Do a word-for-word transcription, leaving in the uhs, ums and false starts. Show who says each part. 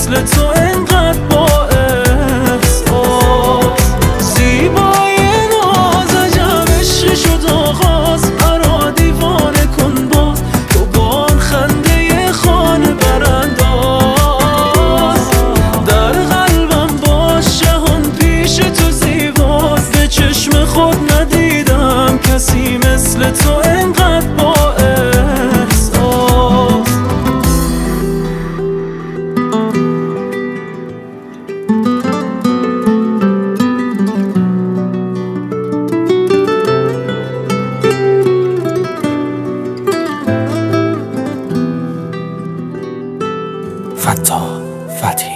Speaker 1: مثل تو انقدر با احساس. زیبای ناز عجب عشق شد آغاز، مرا دیوانه کن باز تو با آن خنده خانه برانداز. در قلبم باش جهان پیش تو زیباست، به چشم خود ندیدم کسی مثل تو انقدر با احساس.
Speaker 2: فتاح فتحی